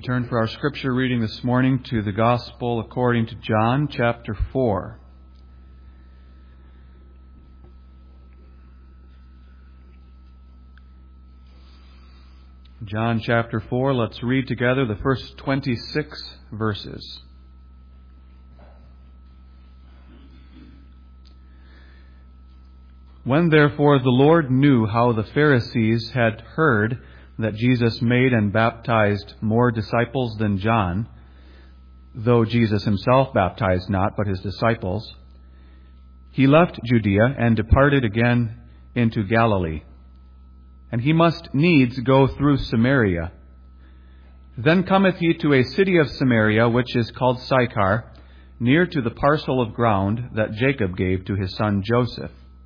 turn for our scripture reading this morning to the Gospel according to John, chapter 4. John chapter 4, let's read together the first 26 verses. When therefore the Lord knew how the Pharisees had heard that Jesus made and baptized more disciples than John, though Jesus himself baptized not, but his disciples, he left Judea and departed again into Galilee. And he must needs go through Samaria. Then cometh he to a city of Samaria, which is called Sychar, near to the parcel of ground that Jacob gave to his son Joseph.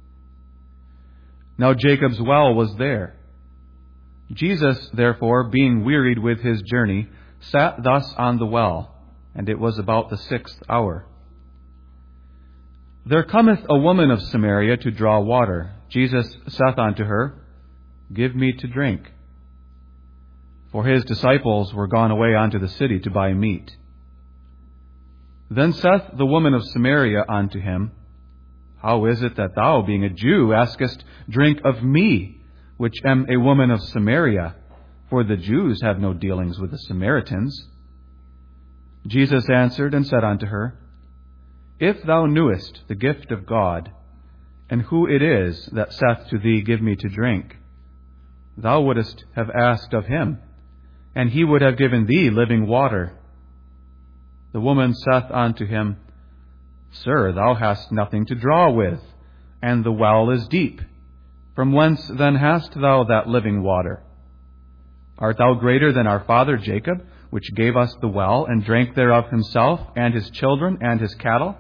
Now Jacob's well was there. Jesus, therefore, being wearied with his journey, sat thus on the well, and it was about the 6th hour. There cometh a woman of Samaria to draw water. Jesus saith unto her, Give me to drink. For his disciples were gone away unto the city to buy meat. Then saith the woman of Samaria unto him, How is it that thou, being a Jew, askest drink of me, which am a woman of Samaria? For the Jews have no dealings with the Samaritans. Jesus answered and said unto her, If thou knewest the gift of God, and who it is that saith to thee, Give me to drink, thou wouldest have asked of him, and he would have given thee living water. The woman saith unto him, Sir, thou hast nothing to draw with, and the well is deep. From whence then hast thou that living water? Art thou greater than our father Jacob, which gave us the well, and drank thereof himself, and his children, and his cattle?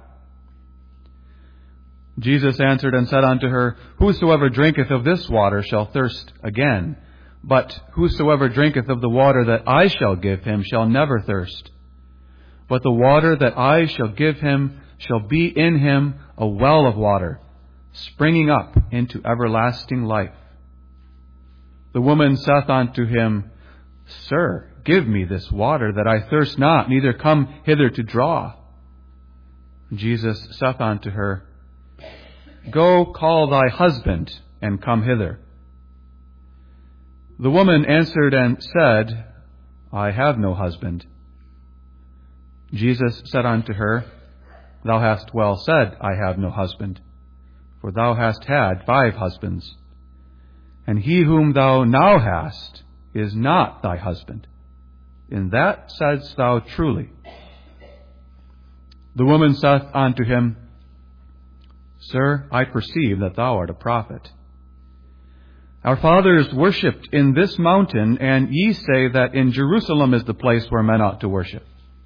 Jesus answered and said unto her, Whosoever drinketh of this water shall thirst again, but whosoever drinketh of the water that I shall give him shall never thirst. But the water that I shall give him shall be in him a well of water, springing up into everlasting life. The woman saith unto him, Sir, give me this water, that I thirst not, neither come hither to draw. Jesus saith unto her, Go call thy husband, and come hither. The woman answered and said, I have no husband. Jesus said unto her, Thou hast well said, I have no husband. For thou hast had 5 husbands, and he whom thou now hast is not thy husband. In that saidst thou truly. The woman saith unto him, Sir, I perceive that thou art a prophet. Our fathers worshipped in this mountain, and ye say that in Jerusalem is the place where men ought to worship.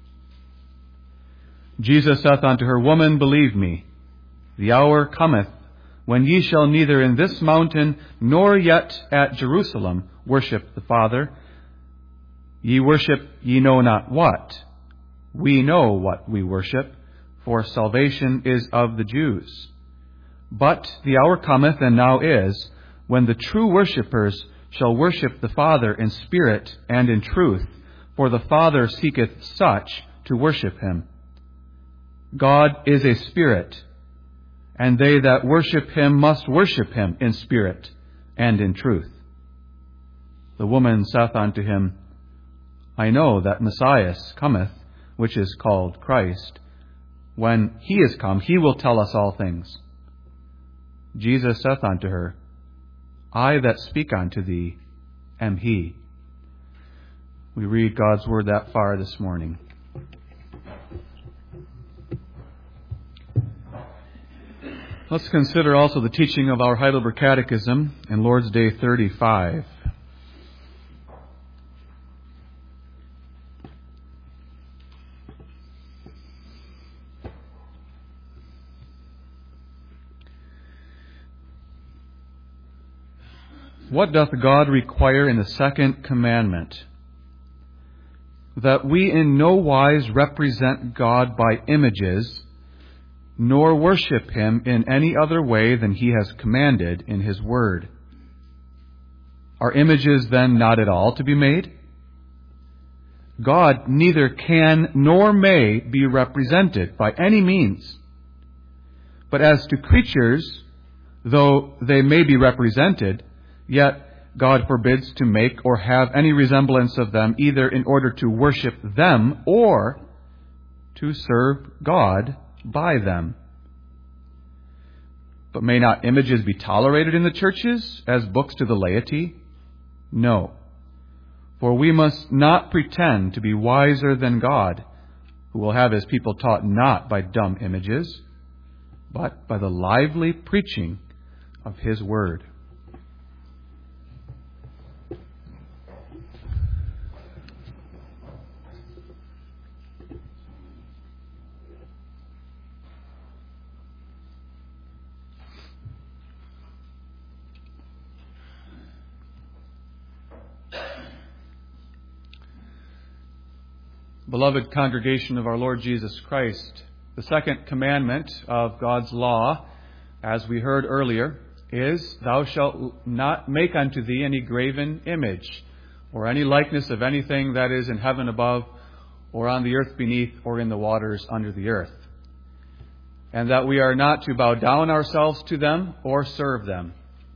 Jesus saith unto her, Woman, believe me, the hour cometh when ye shall neither in this mountain nor yet at Jerusalem worship the Father. Ye worship ye know not what. We know what we worship, for salvation is of the Jews. But the hour cometh, and now is, when the true worshippers shall worship the Father in spirit and in truth, for the Father seeketh such to worship him. God is a spirit, and they that worship him must worship him in spirit and in truth. The woman saith unto him, I know that Messiah cometh, which is called Christ. When he is come, he will tell us all things. Jesus saith unto her, I that speak unto thee am he. We read God's word that far this morning. Let's consider also the teaching of our Heidelberg Catechism in Lord's Day 35. What doth God require in the second commandment? That we in no wise represent God by images, nor worship him in any other way than he has commanded in his word. Are images then not at all to be made? God neither can nor may be represented by any means. But as to creatures, though they may be represented, yet God forbids to make or have any resemblance of them, either in order to worship them or to serve God by them. But may not images be tolerated in the churches as books to the laity? No. For we must not pretend to be wiser than God, who will have his people taught not by dumb images, but by the lively preaching of his word. Beloved congregation of our Lord Jesus Christ, the second commandment of God's law, as we heard earlier, is, "Thou shalt not make unto thee any graven image, or any likeness of anything that is in heaven above, or on the earth beneath, or in the waters under the earth." And that we are not to bow down ourselves to them or serve them.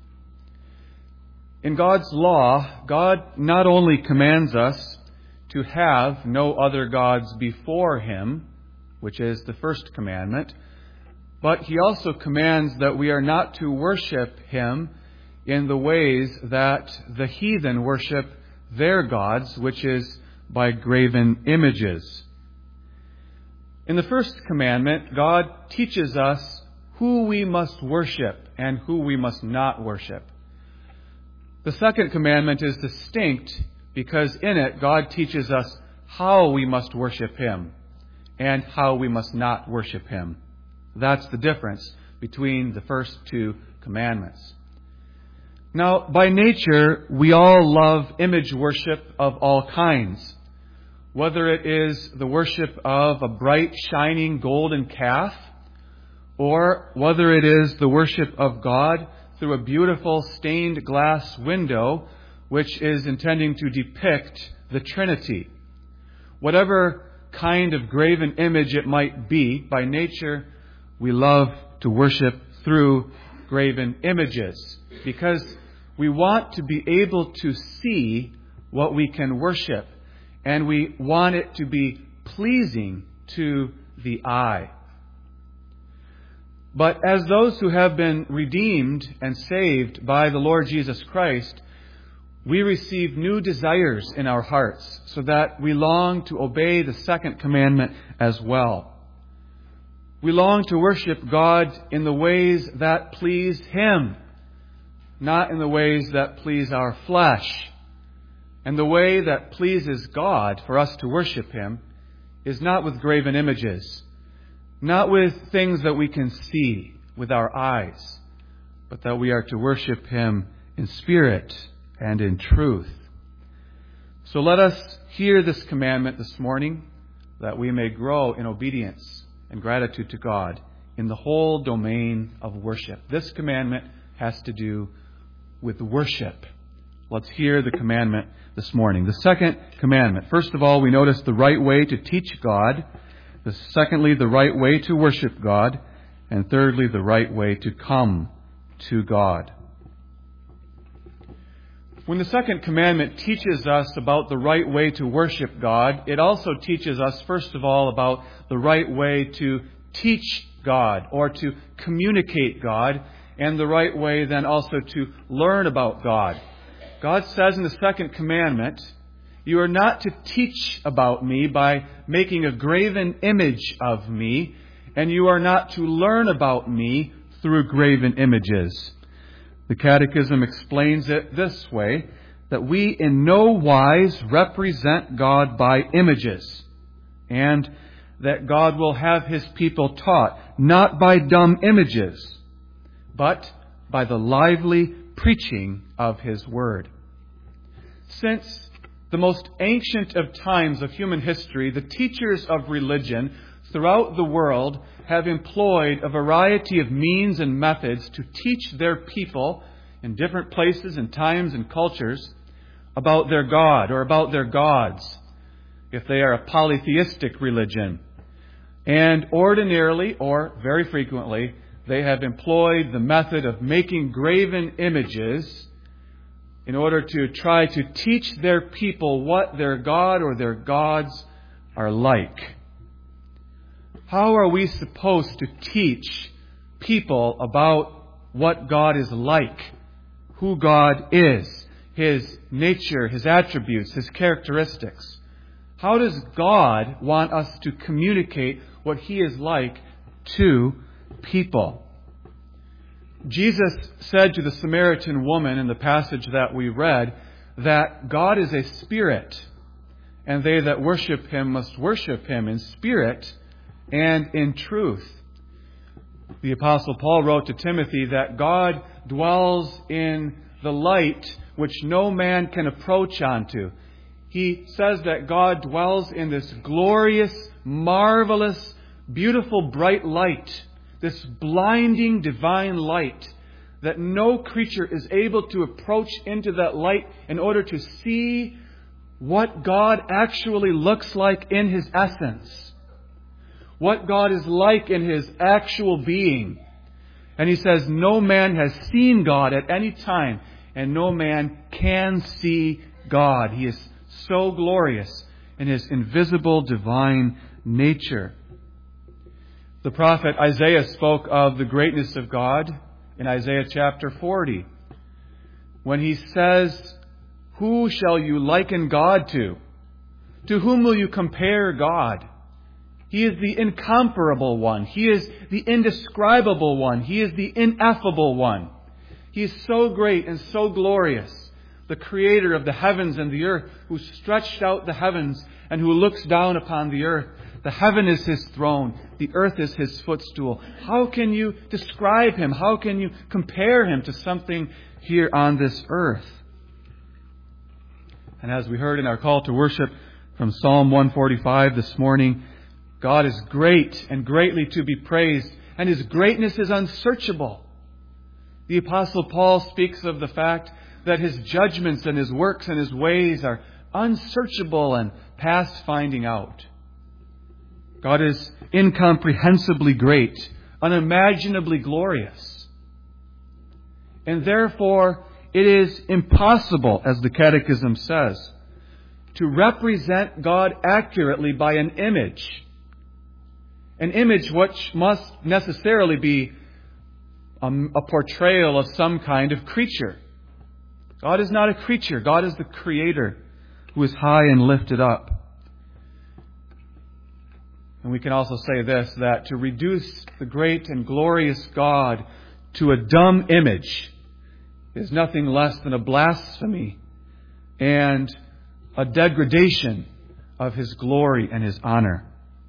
In God's law, God not only commands us to have no other gods before him, which is the first commandment, but he also commands that we are not to worship him in the ways that the heathen worship their gods, which is by graven images. In the first commandment, God teaches us who we must worship and who we must not worship. The second commandment is distinct because in it, God teaches us how we must worship him and how we must not worship him. That's the difference between the first two commandments. Now, by nature, we all love image worship of all kinds. Whether it is the worship of a bright, shining golden calf, or whether it is the worship of God through a beautiful stained glass window, which is intending to depict the Trinity. Whatever kind of graven image it might be, by nature, we love to worship through graven images because we want to be able to see what we can worship, and we want it to be pleasing to the eye. But as those who have been redeemed and saved by the Lord Jesus Christ, we receive new desires in our hearts so that we long to obey the second commandment as well. We long to worship God in the ways that please him, not in the ways that please our flesh. And the way that pleases God for us to worship him is not with graven images, not with things that we can see with our eyes, but that we are to worship him in spirit and in truth. So let us hear this commandment this morning, that we may grow in obedience and gratitude to God in the whole domain of worship. This commandment has to do with worship. Let's hear the commandment this morning. The second commandment. First of all, we notice the right way to teach God. Secondly, the right way to worship God. And thirdly, the right way to come to God. When the second commandment teaches us about the right way to worship God, it also teaches us, first of all, about the right way to teach God or to communicate God, and the right way then also to learn about God. God says in the second commandment, "You are not to teach about me by making a graven image of me, and you are not to learn about me through graven images." The Catechism explains it this way, that we in no wise represent God by images, and that God will have his people taught not by dumb images, but by the lively preaching of his word. Since the most ancient of times of human history, the teachers of religion throughout the world have employed a variety of means and methods to teach their people in different places and times and cultures about their God or about their gods. if they are a polytheistic religion. And ordinarily, or very frequently, they have employed the method of making graven images in order to try to teach their people what their God or their gods are like. How are we supposed to teach people about what God is like, who God is, His nature, His attributes, His characteristics? How does God want us to communicate what He is like to people? Jesus said to the Samaritan woman in the passage that we read that God is a spirit, and they that worship Him must worship Him in spirit and in truth. The Apostle Paul wrote to Timothy that God dwells in the light which no man can approach unto. He says that God dwells in this glorious, marvelous, beautiful, bright light, this blinding divine light, that no creature is able to approach into that light in order to see what God actually looks like in His essence, what God is like in His actual being. And he says, no man has seen God at any time, and no man can see God. He is so glorious in His invisible divine nature. The prophet Isaiah spoke of the greatness of God in Isaiah chapter 40, when he says, who shall you liken God to? To whom will you compare God? He is the incomparable one. He is the indescribable one. He is the ineffable one. He is so great and so glorious, the Creator of the heavens and the earth, who stretched out the heavens and who looks down upon the earth. The heaven is His throne. The earth is His footstool. How can you describe Him? How can you compare Him to something here on this earth? And as we heard in our call to worship from Psalm 145 this morning, God is great and greatly to be praised, and His greatness is unsearchable. The Apostle Paul speaks of the fact that His judgments and His works and His ways are unsearchable and past finding out. God is incomprehensibly great, unimaginably glorious. And therefore, it is impossible, as the Catechism says, to represent God accurately by an image. An image which must necessarily be a portrayal of some kind of creature. God is not a creature. God is the Creator who is high and lifted up. And we can also say this, that to reduce the great and glorious God to a dumb image is nothing less than a blasphemy and a degradation of His glory and His honor.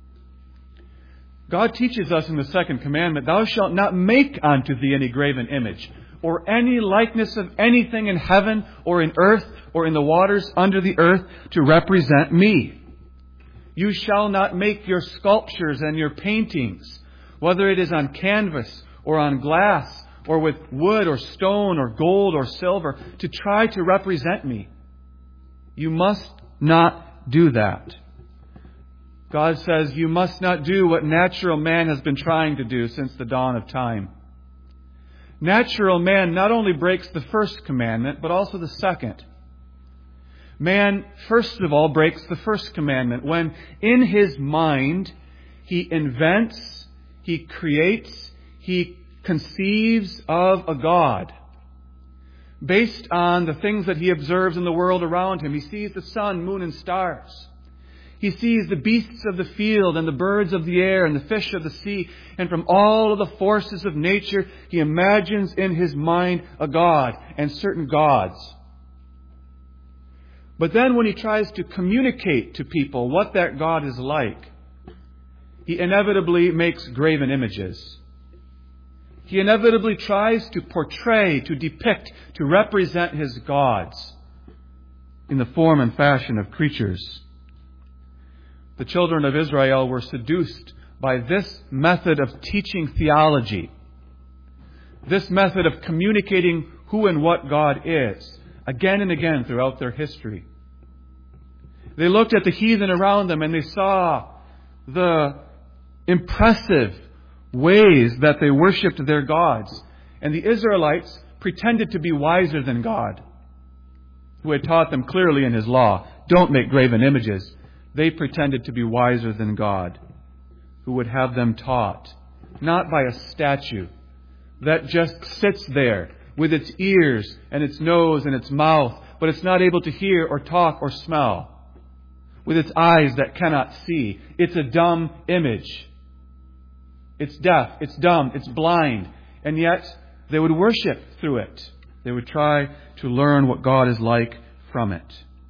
God teaches us in the second commandment, thou shalt not make unto thee any graven image, or any likeness of anything in heaven or in earth or in the waters under the earth to represent me. You shall not make your sculptures and your paintings, whether it is on canvas or on glass or with wood or stone or gold or silver, to try to represent me. You must not do that. God says you must not do what natural man has been trying to do since the dawn of time. Natural man not only breaks the first commandment, but also the second. Man, first of all, breaks the first commandment when in his mind he invents, he creates, he conceives of a God. Based on the things that he observes in the world around him. He sees the sun, moon, and stars. He sees the beasts of the field and the birds of the air and the fish of the sea. And from all of the forces of nature, he imagines in his mind a God and certain gods. But then when he tries to communicate to people what that God is like, he inevitably makes graven images. He inevitably tries to portray, to depict, to represent his gods in the form and fashion of creatures. The children of Israel were seduced by this method of teaching theology, this method of communicating who and what God is, again and again throughout their history. They looked at the heathen around them and they saw the impressive ways that they worshipped their gods. And the Israelites pretended to be wiser than God, who had taught them clearly in His law, don't make graven images. They pretended to be wiser than God, who would have them taught, not by a statue that just sits there with its ears and its nose and its mouth, but it's not able to hear or talk or smell, with its eyes that cannot see. It's a dumb image. It's deaf, it's dumb, it's blind, and yet they would worship through it. They would try to learn what God is like from it.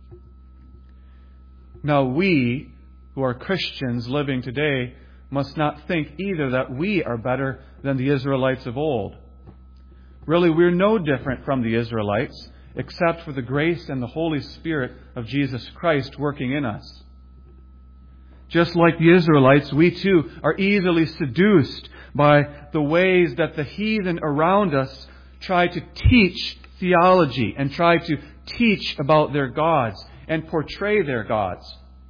Now we, who are Christians living today, must not think either that we are better than the Israelites of old. Really, we're no different from the Israelites, except for the grace and the Holy Spirit of Jesus Christ working in us. Just like the Israelites, we too are easily seduced by the ways that the heathen around us try to teach theology and try to teach about their gods and portray their gods.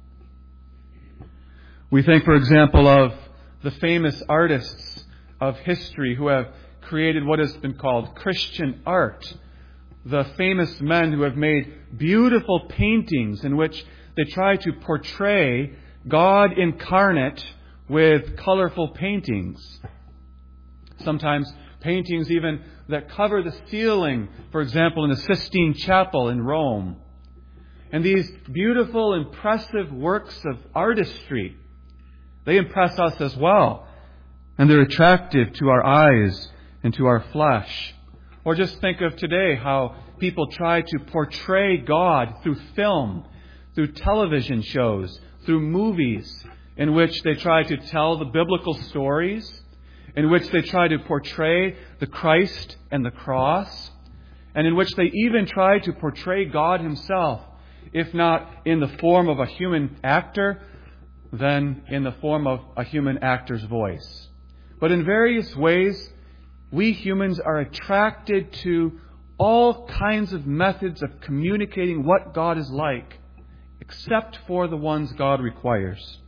We think, for example, of the famous artists of history who have created what has been called Christian art. The famous men who have made beautiful paintings in which they try to portray God incarnate with colorful paintings. Sometimes paintings even that cover the ceiling, for example, in the Sistine Chapel in Rome. And these beautiful, impressive works of artistry, they impress us as well. And they're attractive to our eyes and to our flesh. Or just think of today how people try to portray God through film, through television shows, through movies, in which they try to tell the biblical stories, in which they try to portray the Christ and the cross, and in which they even try to portray God Himself, if not in the form of a human actor, then in the form of a human actor's voice. But in various ways, we humans are attracted to all kinds of methods of communicating what God is like, except for the ones God requires.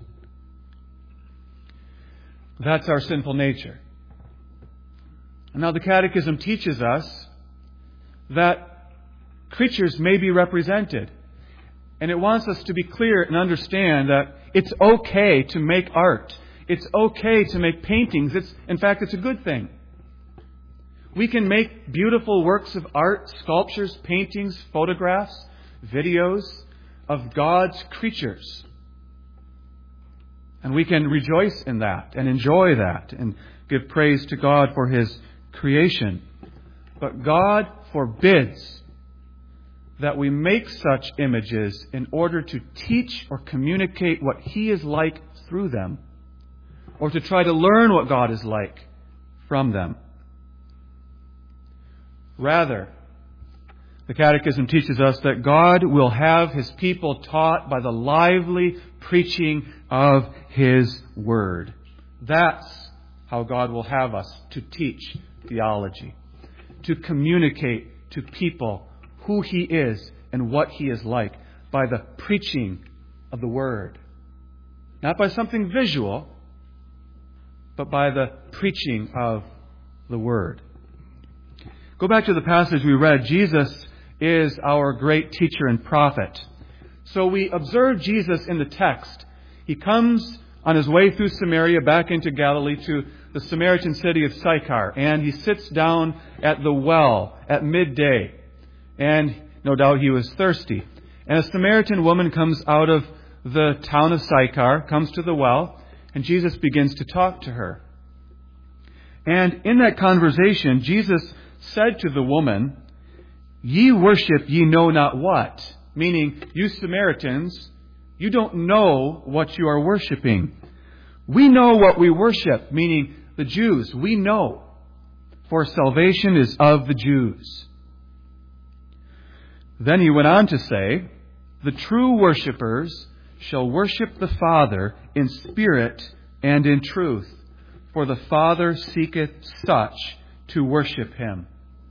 That's our sinful nature. Now the Catechism teaches us that creatures may be represented. And it wants us to be clear and understand that it's okay to make art. It's okay to make paintings. In fact, it's a good thing. We can make beautiful works of art, sculptures, paintings, photographs, videos of God's creatures. And we can rejoice in that and enjoy that and give praise to God for His creation. But God forbids that we make such images in order to teach or communicate what He is like through them, or to try to learn what God is like from them. Rather, the Catechism teaches us that God will have His people taught by the lively preaching of His Word. That's how God will have us to teach theology, to communicate to people who He is and what He is like, by the preaching of the Word. Not by something visual, but by the preaching of the Word. Go back to the passage we read. Jesus is our great teacher and prophet. So we observe Jesus in the text. He comes on His way through Samaria back into Galilee to the Samaritan city of Sychar. And He sits down at the well at midday. And no doubt He was thirsty. And a Samaritan woman comes out of the town of Sychar, comes to the well, and Jesus begins to talk to her. And in that conversation, Jesus said to the woman, "Ye worship ye know not what." Meaning, you Samaritans, you don't know what you are worshiping. We know what we worship, meaning the Jews. We know, for salvation is of the Jews. Then He went on to say, "The true worshippers shall worship the Father in spirit and in truth, for the Father seeketh such to worship Him."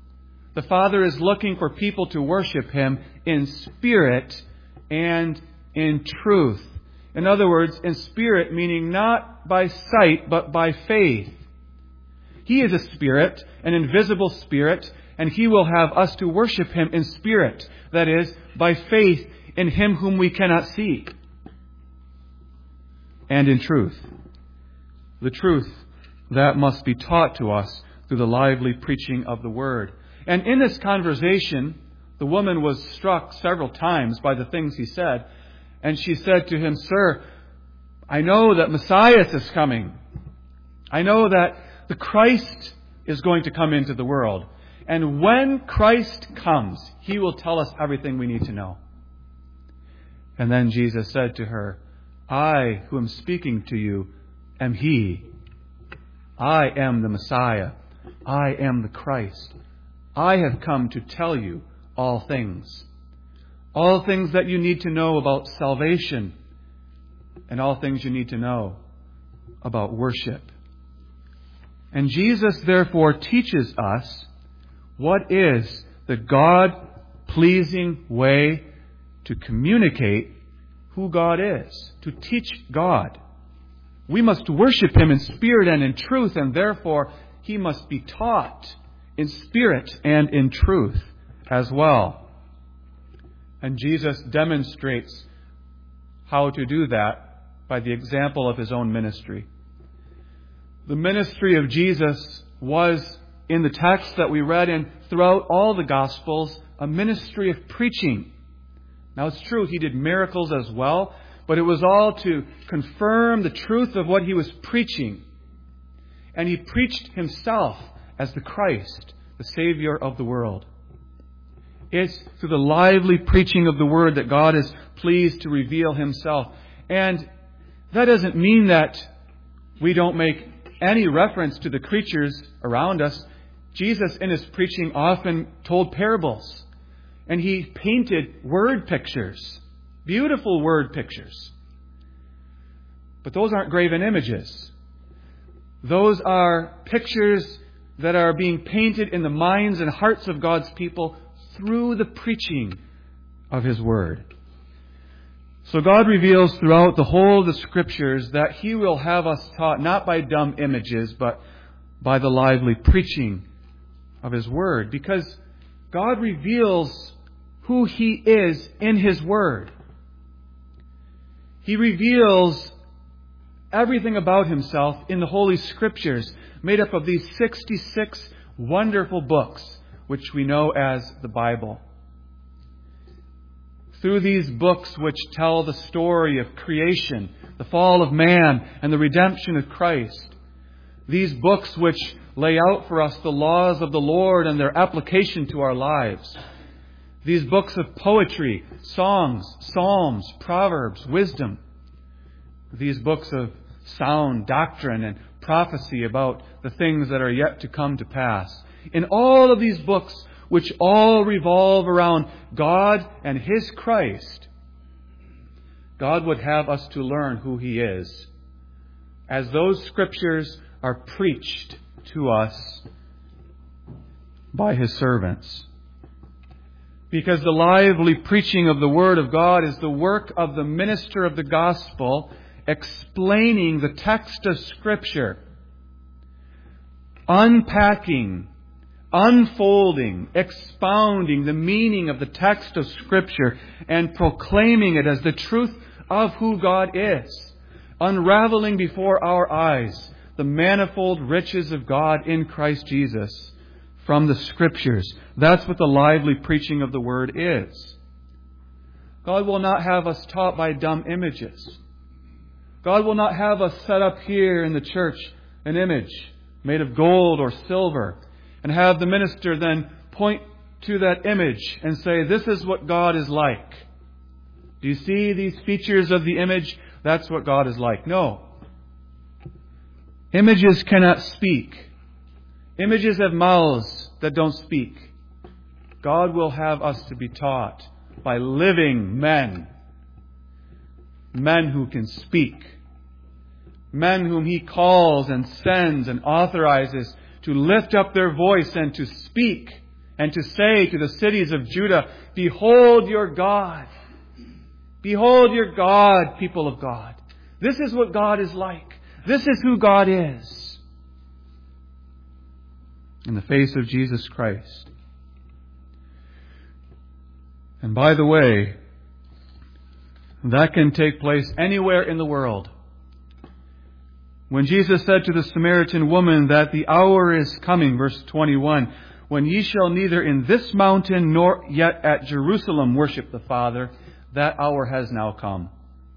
The Father is looking for people to worship Him in spirit and in truth. In other words, in spirit, meaning not by sight, but by faith. He is a spirit, an invisible spirit, and He will have us to worship Him in spirit. That is, by faith in Him whom we cannot see. And in truth. The truth that must be taught to us through the lively preaching of the Word. And in this conversation, the woman was struck several times by the things he said. And she said to him, "Sir, I know that Messiah is coming. I know that the Christ is going to come into the world. And when Christ comes, He will tell us everything we need to know." And then Jesus said to her, "I who am speaking to you am He. I am the Messiah. I am the Christ. I have come to tell you all things. All things that you need to know about salvation, and all things you need to know about worship." And Jesus therefore teaches us what is the God-pleasing way to communicate who God is, to teach God. We must worship Him in spirit and in truth, and therefore He must be taught in spirit and in truth as well. And Jesus demonstrates how to do that by the example of His own ministry. The ministry of Jesus was, in the text that we read and throughout all the Gospels, a ministry of preaching. Now it's true, He did miracles as well, but it was all to confirm the truth of what He was preaching. And He preached Himself as the Christ, the Savior of the world. It's through the lively preaching of the Word that God is pleased to reveal Himself. And that doesn't mean that we don't make any reference to the creatures around us. Jesus, in His preaching, often told parables. And He painted word pictures, beautiful word pictures. But those aren't graven images. Those are pictures that are being painted in the minds and hearts of God's people through the preaching of His Word. So God reveals throughout the whole of the Scriptures that He will have us taught not by dumb images, but by the lively preaching of His Word. Because God reveals who He is in His Word. He reveals everything about Himself in the Holy Scriptures, made up of these 66 wonderful books, which we know as the Bible. Through these books which tell the story of creation, the fall of man, and the redemption of Christ. These books which lay out for us the laws of the Lord and their application to our lives. These books of poetry, songs, psalms, proverbs, wisdom. These books of sound doctrine and prophecy about the things that are yet to come to pass. In all of these books, which all revolve around God and His Christ, God would have us to learn who He is, as those Scriptures are preached to us by His servants. Because the lively preaching of the Word of God is the work of the minister of the gospel, explaining the text of Scripture, unpacking, unfolding, expounding the meaning of the text of Scripture and proclaiming it as the truth of who God is, unraveling before our eyes the manifold riches of God in Christ Jesus from the Scriptures. That's what the lively preaching of the Word is. God will not have us taught by dumb images. God will not have us set up here in the church an image made of gold or silver and have the minister then point to that image and say, "This is what God is like. Do you see these features of the image? That's what God is like." No. Images cannot speak. Images have mouths that don't speak. God will have us to be taught by living men. Men who can speak. Men whom He calls and sends and authorizes to lift up their voice and to speak and to say to the cities of Judah, "Behold your God. Behold your God, people of God. This is what God is like. This is who God is. In the face of Jesus Christ. And by the way, that can take place anywhere in the world. When Jesus said to the Samaritan woman that the hour is coming, verse 21, when ye shall neither in this mountain nor yet at Jerusalem worship the Father, that hour has now come.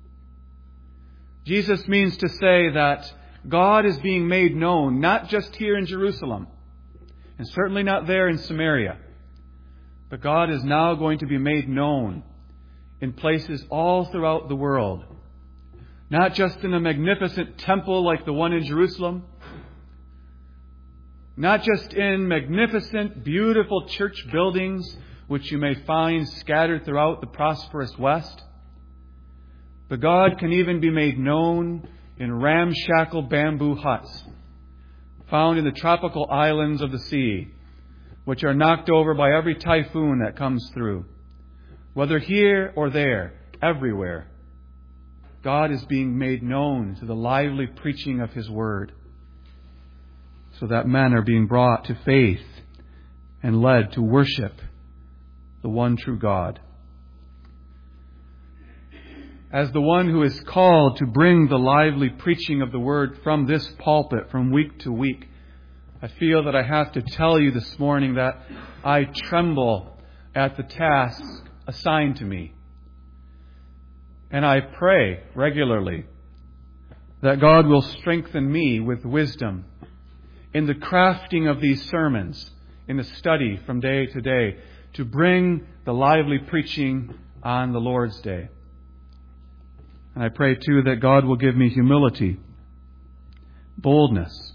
Jesus means to say that God is being made known, not just here in Jerusalem, and certainly not there in Samaria, but God is now going to be made known in places all throughout the world. Not just in a magnificent temple like the one in Jerusalem, not just in magnificent, beautiful church buildings which you may find scattered throughout the prosperous West, but God can even be made known in ramshackle bamboo huts found in the tropical islands of the sea, which are knocked over by every typhoon that comes through. Whether here or there, everywhere, God is being made known through the lively preaching of His Word, so that men are being brought to faith and led to worship the one true God. As the one who is called to bring the lively preaching of the Word from this pulpit from week to week, I feel that I have to tell you this morning that I tremble at the task assigned to me. And I pray regularly that God will strengthen me with wisdom in the crafting of these sermons, in the study from day to day, to bring the lively preaching on the Lord's Day. And I pray too that God will give me humility, boldness,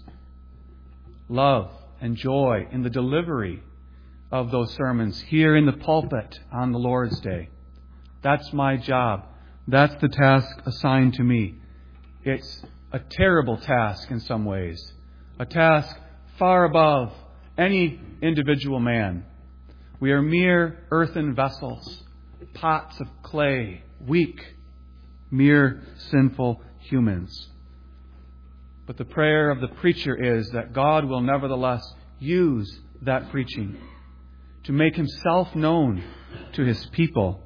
love, and joy in the delivery of those sermons here in the pulpit on the Lord's Day. That's my job. That's the task assigned to me. It's a terrible task in some ways. A task far above any individual man. We are mere earthen vessels, pots of clay, weak, mere sinful humans. But the prayer of the preacher is that God will nevertheless use that preaching to make Himself known to His people.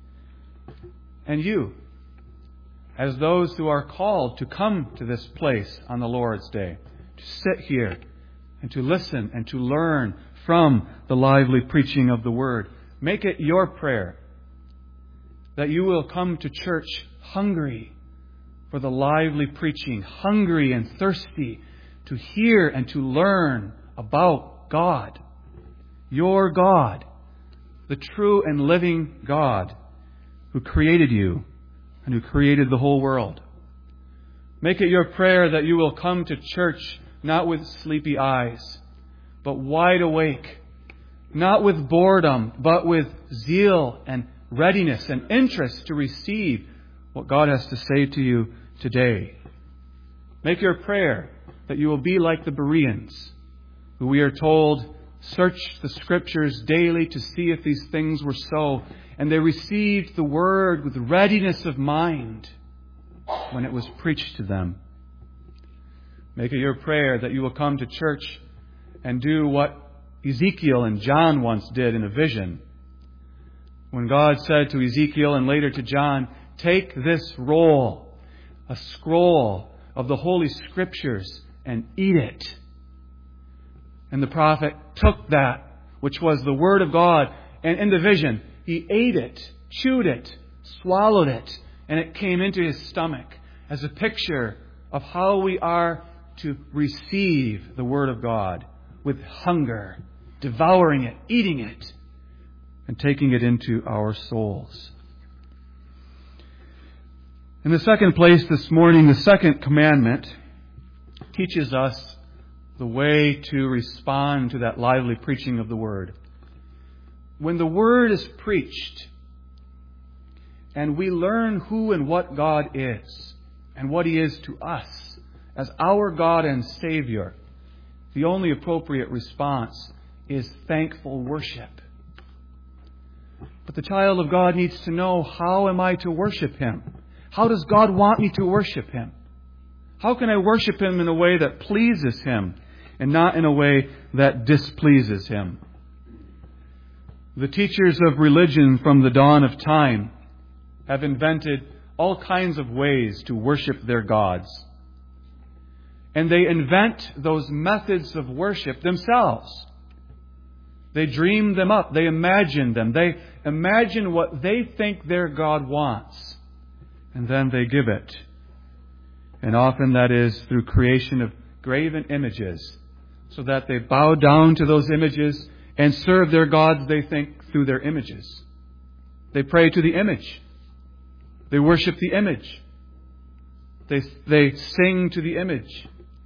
And you, as those who are called to come to this place on the Lord's Day, to sit here and to listen and to learn from the lively preaching of the Word, make it your prayer that you will come to church hungry for the lively preaching, hungry and thirsty to hear and to learn about God, your God, the true and living God who created you and who created the whole world. Make it your prayer that you will come to church not with sleepy eyes, but wide awake, not with boredom, but with zeal and readiness and interest to receive what God has to say to you today. Make your prayer that you will be like the Bereans, who we are told searched the Scriptures daily to see if these things were so, and they received the Word with readiness of mind when it was preached to them. Make it your prayer that you will come to church and do what Ezekiel and John once did in a vision. When God said to Ezekiel and later to John, "Take this roll, a scroll of the Holy Scriptures, and eat it." And the prophet took that, which was the Word of God, and in the vision, he ate it, chewed it, swallowed it, and it came into his stomach as a picture of how we are to receive the Word of God with hunger, devouring it, eating it, and taking it into our souls. In the second place this morning, the second commandment teaches us the way to respond to that lively preaching of the Word. When the Word is preached and we learn who and what God is and what He is to us as our God and Savior, the only appropriate response is thankful worship. But the child of God needs to know, how am I to worship Him? How does God want me to worship Him? How can I worship Him in a way that pleases Him and not in a way that displeases Him? The teachers of religion from the dawn of time have invented all kinds of ways to worship their gods. And they invent those methods of worship themselves. They dream them up. They imagine them. They imagine what they think their God wants. And then they give it. And often that is through creation of graven images, so that they bow down to those images and serve their gods, they think, through their images. They pray to the image. They worship the image. They sing to the image.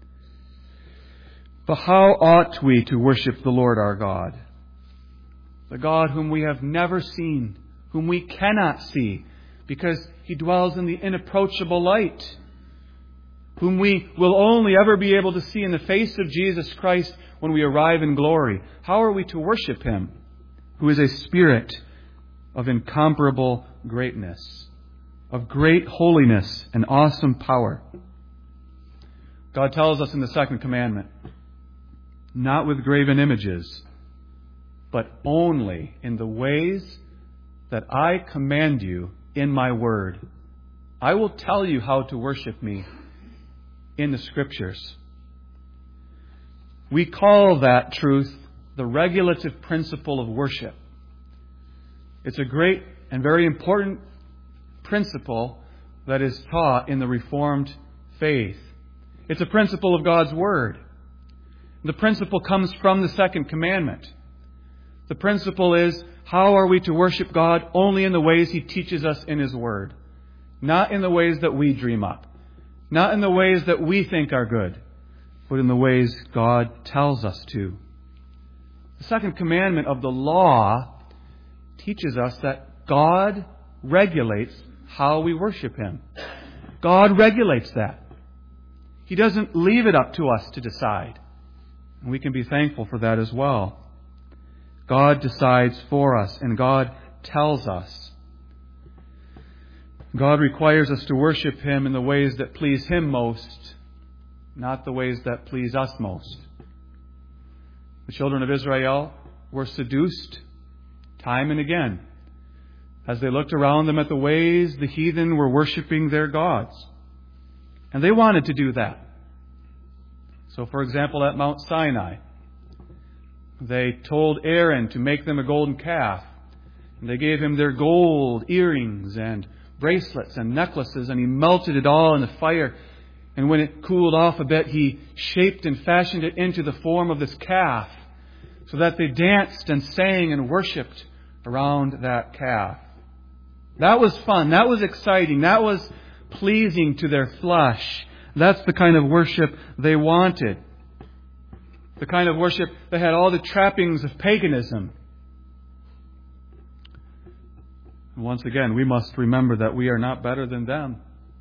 But how ought we to worship the Lord our God? The God whom we have never seen, whom we cannot see, because He dwells in the inapproachable light, whom we will only ever be able to see in the face of Jesus Christ when we arrive in glory. How are we to worship Him, who is a Spirit of incomparable greatness, of great holiness and awesome power? God tells us in the second commandment, not with graven images, but only in the ways that I command you in my word. I will tell you how to worship me in the Scriptures. We call that truth the regulative principle of worship. It's a great and very important principle that is taught in the Reformed faith. It's a principle of God's Word. The principle comes from the second commandment. The principle is, how are we to worship God? Only in the ways He teaches us in His Word. Not in the ways that we dream up. Not in the ways that we think are good. But in the ways God tells us to. The second commandment of the law teaches us that God regulates how we worship Him. God regulates that. He doesn't leave it up to us to decide. And we can be thankful for that as well. God decides for us, and God tells us. God requires us to worship Him in the ways that please Him most, not the ways that please us most. The children of Israel were seduced time and again as they looked around them at the ways the heathen were worshiping their gods. And they wanted to do that. So, for example, at Mount Sinai, they told Aaron to make them a golden calf. And they gave him their gold earrings and bracelets and necklaces, and he melted it all in the fire. And when it cooled off a bit, he shaped and fashioned it into the form of this calf, so that they danced and sang and worshipped around that calf. That was fun. That was exciting. That was pleasing to their flesh. That's the kind of worship they wanted. The kind of worship that had all the trappings of paganism. And once again, we must remember that we are not better than them.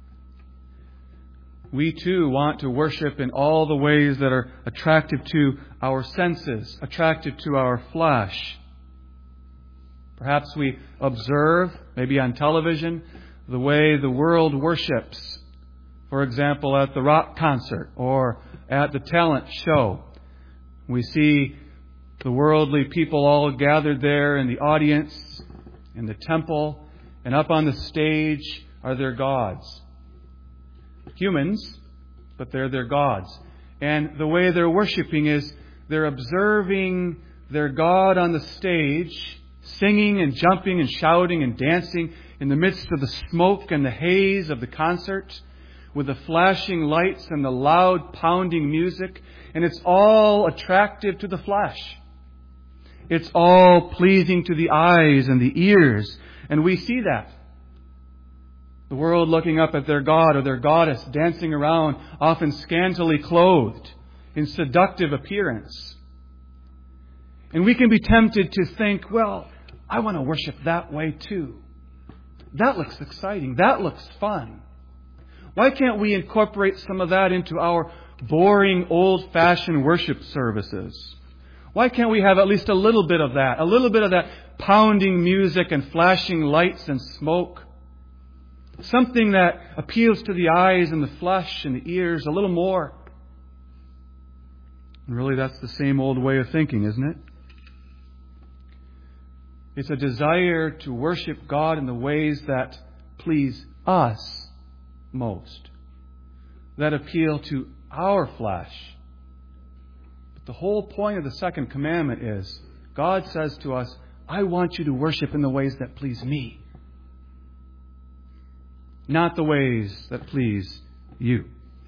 We too want to worship in all the ways that are attractive to our senses, attractive to our flesh. Perhaps we observe, maybe on television, the way the world worships. For example, at the rock concert or at the talent show. We see the worldly people all gathered there in the audience, in the temple, and up on the stage are their gods. Humans, but they're their gods. And the way they're worshiping is they're observing their God on the stage, singing and jumping and shouting and dancing in the midst of the smoke and the haze of the concert, with the flashing lights and the loud pounding music. And it's all attractive to the flesh. It's all pleasing to the eyes and the ears. And we see that. The world looking up at their god or their goddess dancing around, often scantily clothed, in seductive appearance. And we can be tempted to think, well, I want to worship that way too. That looks exciting. That looks fun. Why can't we incorporate some of that into our boring, old-fashioned worship services? Why can't we have at least a little bit of that? A little bit of that pounding music and flashing lights and smoke. Something that appeals to the eyes and the flesh and the ears a little more. And really, that's the same old way of thinking, isn't it? It's a desire to worship God in the ways that please us most, that appeal to our flesh. But the whole point of the second commandment is, God says to us, I want you to worship in the ways that please me, not the ways that please you.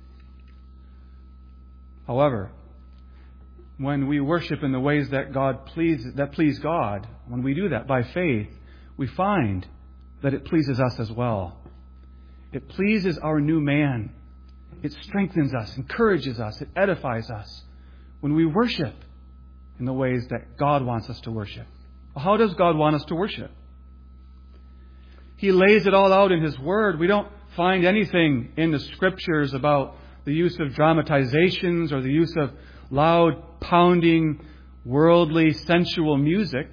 However, when we worship in the ways that please God, when we do that by faith, we find that it pleases us as well. It pleases our new man. It strengthens us, encourages us, it edifies us when we worship in the ways that God wants us to worship. Well, how does God want us to worship? He lays it all out in His Word. We don't find anything in the Scriptures about the use of dramatizations or the use of loud, pounding, worldly, sensual music.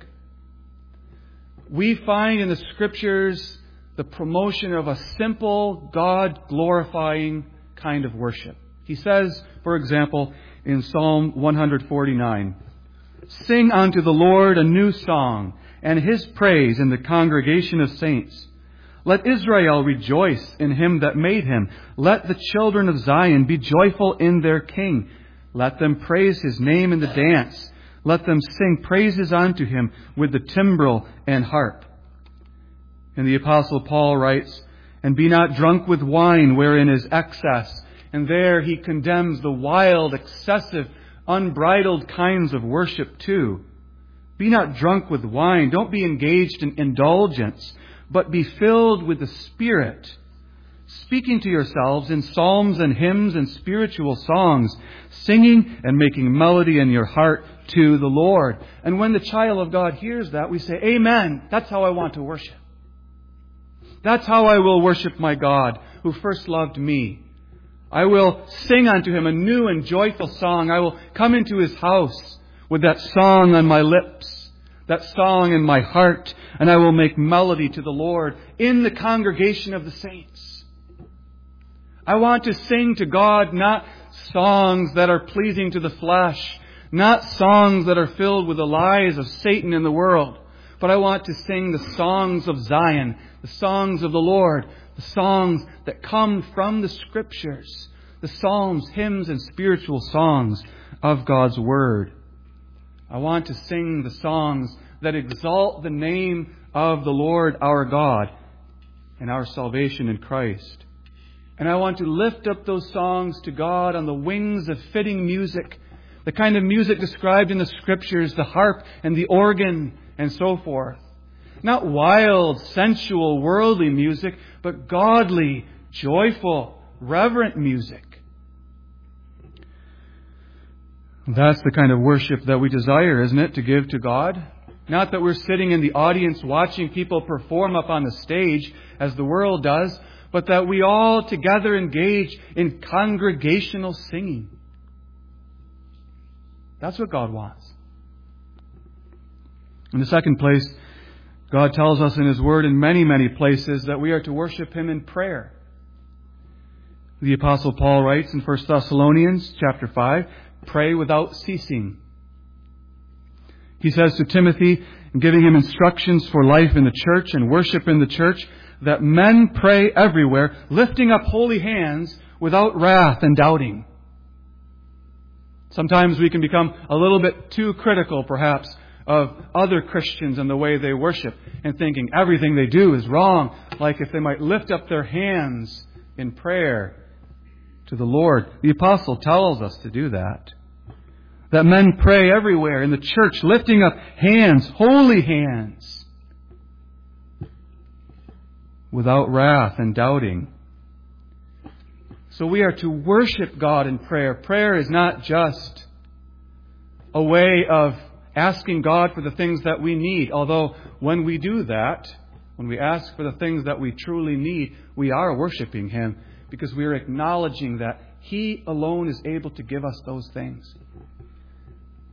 We find in the Scriptures the promotion of a simple, God-glorifying kind of worship. He says, for example, in Psalm 149, "Sing unto the Lord a new song, and His praise in the congregation of saints. Let Israel rejoice in Him that made him. Let the children of Zion be joyful in their King. Let them praise His name in the dance. Let them sing praises unto Him with the timbrel and harp." And the Apostle Paul writes, "And be not drunk with wine wherein is excess." And there he condemns the wild, excessive, unbridled kinds of worship too. Be not drunk with wine. Don't be engaged in indulgence, but be filled with the Spirit, speaking to yourselves in psalms and hymns and spiritual songs, singing and making melody in your heart to the Lord. And when the child of God hears that, we say, Amen. That's how I want to worship. That's how I will worship my God who first loved me. I will sing unto Him a new and joyful song. I will come into His house with that song on my lips, that song in my heart, and I will make melody to the Lord in the congregation of the saints. I want to sing to God not songs that are pleasing to the flesh, not songs that are filled with the lies of Satan in the world, but I want to sing the songs of Zion, the songs of the Lord, the songs that come from the Scriptures, the psalms, hymns, and spiritual songs of God's Word. I want to sing the songs that exalt the name of the Lord our God and our salvation in Christ. And I want to lift up those songs to God on the wings of fitting music, the kind of music described in the Scriptures, the harp and the organ and so forth. Not wild, sensual, worldly music, but godly, joyful, reverent music. That's the kind of worship that we desire, isn't it, to give to God? Not that we're sitting in the audience watching people perform up on the stage as the world does, but that we all together engage in congregational singing. That's what God wants. In the second place, God tells us in His Word in many, many places that we are to worship Him in prayer. The Apostle Paul writes in 1 Thessalonians chapter 5, "Pray without ceasing." He says to Timothy, giving him instructions for life in the church and worship in the church, that men pray everywhere, lifting up holy hands without wrath and doubting. Sometimes we can become a little bit too critical, perhaps, of other Christians and the way they worship, and thinking everything they do is wrong, like if they might lift up their hands in prayer to the Lord. The Apostle tells us to do that. That men pray everywhere in the church, lifting up hands, holy hands, without wrath and doubting. So we are to worship God in prayer. Prayer is not just a way of asking God for the things that we need. Although when we do that, when we ask for the things that we truly need, we are worshiping Him because we are acknowledging that He alone is able to give us those things.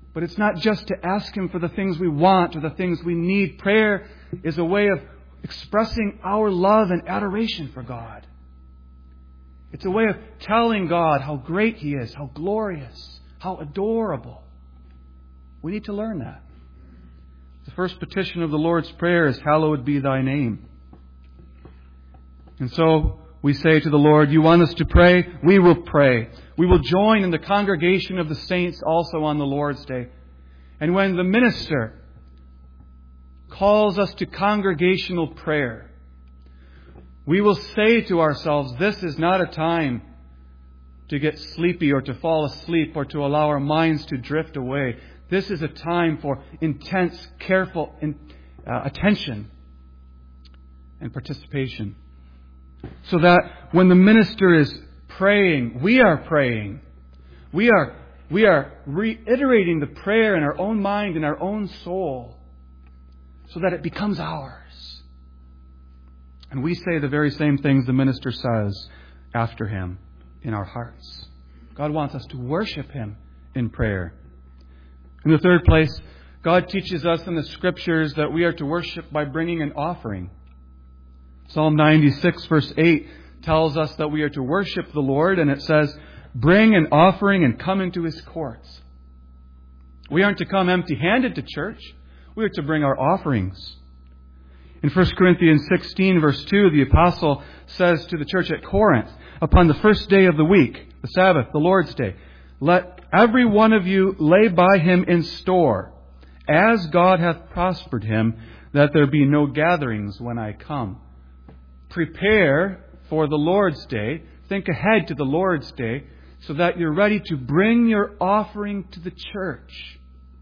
But it's not just to ask Him for the things we want or the things we need. Prayer is a way of expressing our love and adoration for God. It's a way of telling God how great He is, how glorious, how adorable. We need to learn that. The first petition of the Lord's Prayer is, "Hallowed be Thy name." And so we say to the Lord, "You want us to pray? We will pray. We will join in the congregation of the saints also on the Lord's Day." And when the minister calls us to congregational prayer, we will say to ourselves, this is not a time to get sleepy or to fall asleep or to allow our minds to drift away. This is a time for intense, careful attention and participation. So that when the minister is praying, we are praying. We are reiterating the prayer in our own mind, in our own soul, so that it becomes ours. And we say the very same things the minister says after him in our hearts. God wants us to worship Him in prayer. In the third place, God teaches us in the Scriptures that we are to worship by bringing an offering. Psalm 96 verse 8 tells us that we are to worship the Lord, and it says, "Bring an offering and come into His courts." We aren't to come empty-handed to church. We are to bring our offerings. In 1 Corinthians 16 verse 2, the apostle says to the church at Corinth, "Upon the first day of the week, the Sabbath, the Lord's Day, let every one of you lay by him in store, as God hath prospered him, that there be no gatherings when I come." Prepare for the Lord's Day. Think ahead to the Lord's Day so that you're ready to bring your offering to the church.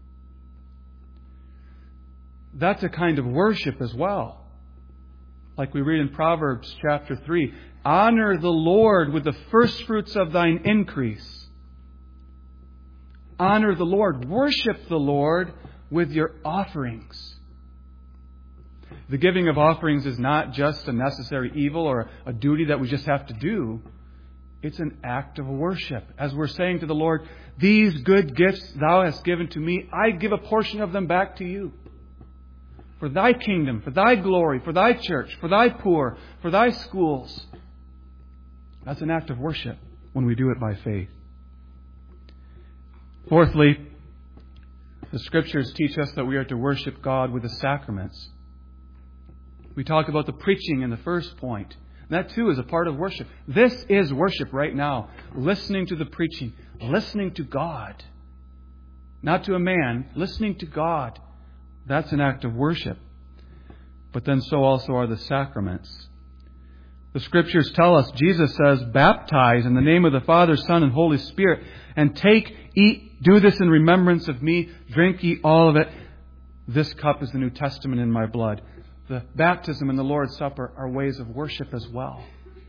That's a kind of worship as well. Like we read in Proverbs chapter 3, "Honor the Lord with the first fruits of thine increase." Honor the Lord. Worship the Lord with your offerings. The giving of offerings is not just a necessary evil or a duty that we just have to do. It's an act of worship. As we're saying to the Lord, "These good gifts Thou hast given to me, I give a portion of them back to You. For Thy kingdom, for Thy glory, for Thy church, for Thy poor, for Thy schools." That's an act of worship when we do it by faith. Fourthly, the Scriptures teach us that we are to worship God with the sacraments. We talk about the preaching in the first point. That too is a part of worship. This is worship right now. Listening to the preaching. Listening to God. Not to a man. Listening to God. That's an act of worship. But then so also are the sacraments. The Scriptures tell us, Jesus says, "Baptize in the name of the Father, Son, and Holy Spirit, and take, eat, do this in remembrance of me, drink ye all of it. This cup is the New Testament in my blood." The baptism and the Lord's Supper are ways of worship as well,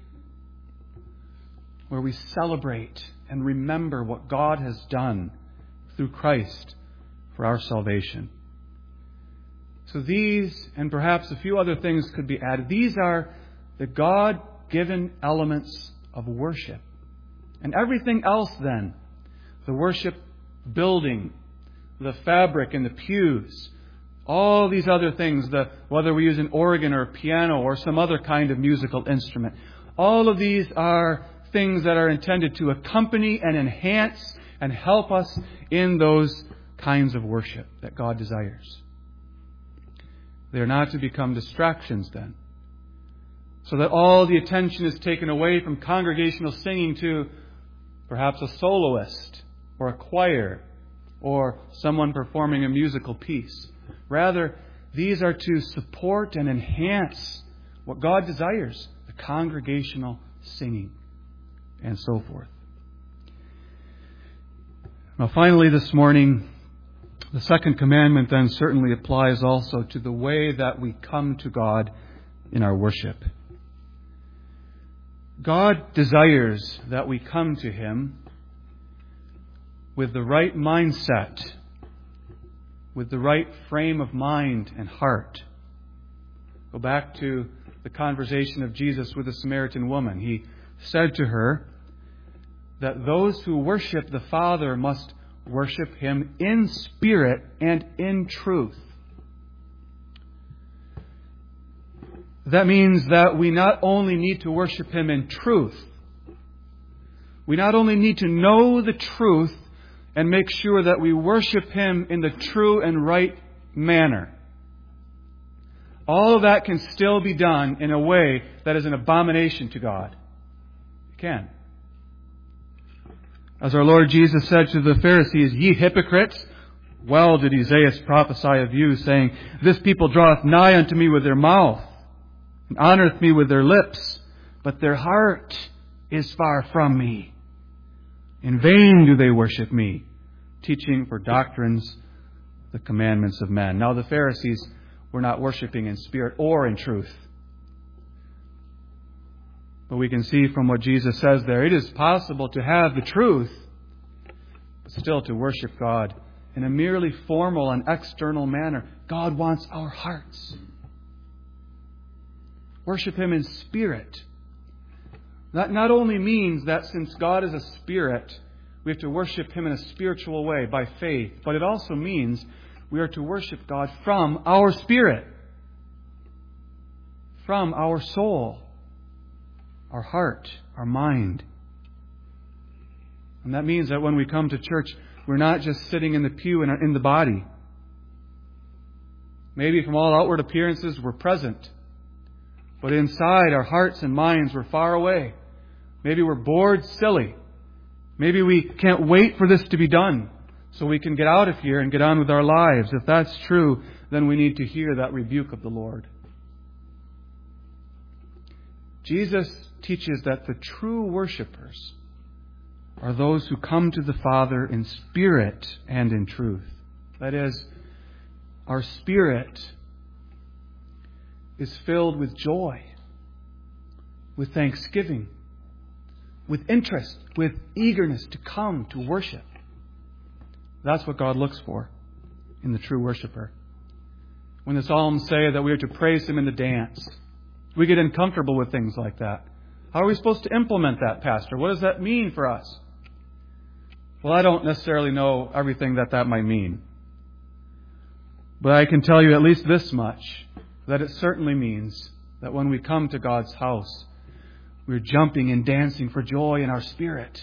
where we celebrate and remember what God has done through Christ for our salvation. So these, and perhaps a few other things could be added. These are the God-given elements of worship. And everything else then, the worship building, the fabric and the pews, all these other things, whether we use an organ or a piano or some other kind of musical instrument, all of these are things that are intended to accompany and enhance and help us in those kinds of worship that God desires. They are not to become distractions then, so that all the attention is taken away from congregational singing to perhaps a soloist or a choir or someone performing a musical piece. Rather, these are to support and enhance what God desires, the congregational singing and so forth. Now finally this morning, the second commandment then certainly applies also to the way that we come to God in our worship. God desires that we come to Him with the right mindset, with the right frame of mind and heart. Go back to the conversation of Jesus with the Samaritan woman. He said to her that those who worship the Father must worship Him in spirit and in truth. That means that we not only need to worship Him in truth, we not only need to know the truth and make sure that we worship Him in the true and right manner. All of that can still be done in a way that is an abomination to God. It can. As our Lord Jesus said to the Pharisees, "Ye hypocrites, well did Esaias prophesy of you, saying, This people draweth nigh unto me with their mouth, and honoreth me with their lips, but their heart is far from me. In vain do they worship me, teaching for doctrines the commandments of men." Now the Pharisees were not worshiping in spirit or in truth. But we can see from what Jesus says there, it is possible to have the truth, but still to worship God in a merely formal and external manner. God wants our hearts. Worship Him in spirit. That not only means that since God is a spirit, we have to worship Him in a spiritual way by faith, but it also means we are to worship God from our spirit, from our soul, our heart, our mind. And that means that when we come to church, we're not just sitting in the pew and in the body. Maybe from all outward appearances we're present, but inside our hearts and minds we're far away. Maybe we're bored silly. Maybe we can't wait for this to be done so we can get out of here and get on with our lives. If that's true, then we need to hear that rebuke of the Lord. Jesus teaches that the true worshipers are those who come to the Father in spirit and in truth. That is, our spirit is filled with joy, with thanksgiving, with interest, with eagerness to come to worship. That's what God looks for in the true worshiper. When the Psalms say that we are to praise Him in the dance, we get uncomfortable with things like that. How are we supposed to implement that, Pastor? What does that mean for us? Well, I don't necessarily know everything that might mean. But I can tell you at least this much, that it certainly means that when we come to God's house, we're jumping and dancing for joy in our spirit.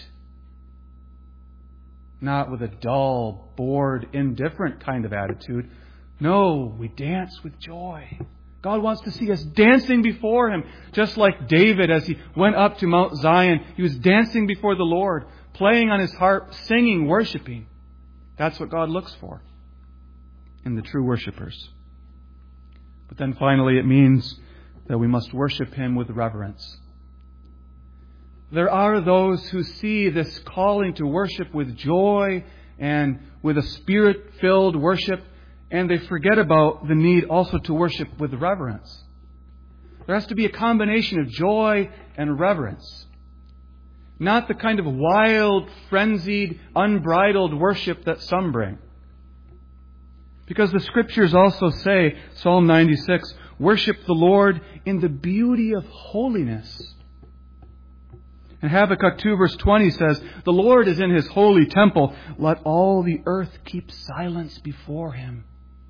Not with a dull, bored, indifferent kind of attitude. No, we dance with joy. God wants to see us dancing before Him. Just like David, as he went up to Mount Zion, he was dancing before the Lord, playing on his harp, singing, worshiping. That's what God looks for in the true worshipers. But then finally it means that we must worship Him with reverence. There are those who see this calling to worship with joy and with a spirit-filled worship, and they forget about the need also to worship with reverence. There has to be a combination of joy and reverence. Not the kind of wild, frenzied, unbridled worship that some bring. Because the Scriptures also say, Psalm 96, worship the Lord in the beauty of holiness. And Habakkuk 2 verse 20 says, the Lord is in His holy temple. Let all the earth keep silence before Him.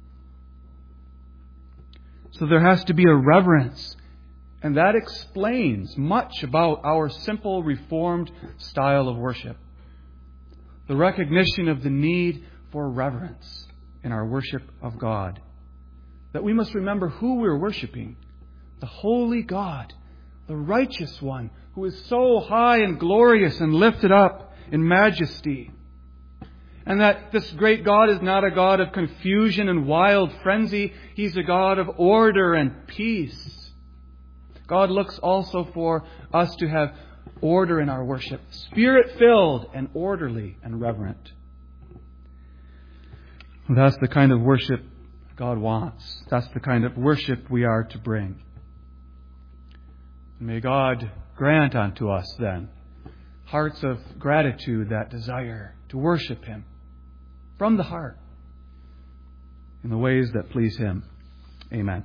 So there has to be a reverence. And that explains much about our simple Reformed style of worship. The recognition of the need for reverence in our worship of God. That we must remember who we're worshiping. The holy God, the righteous one, who is so high and glorious and lifted up in majesty. And that this great God is not a God of confusion and wild frenzy. He's a God of order and peace. God looks also for us to have order in our worship, Spirit-filled and orderly and reverent. That's the kind of worship God wants. That's the kind of worship we are to bring. May God grant unto us then hearts of gratitude that desire to worship Him from the heart in the ways that please Him. Amen.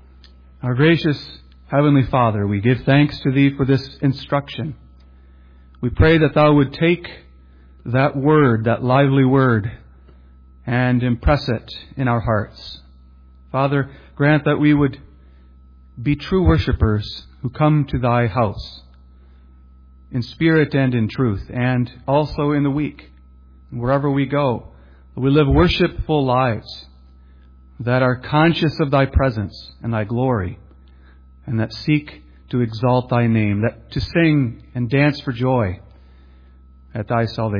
Our gracious Heavenly Father, we give thanks to Thee for this instruction. We pray that Thou would take that word, that lively word, and impress it in our hearts. Father, grant that we would be true worshipers who come to Thy house in spirit and in truth, and also in the week, wherever we go. We live worshipful lives that are conscious of Thy presence and Thy glory, and that seek to exalt Thy name, that to sing and dance for joy at Thy salvation.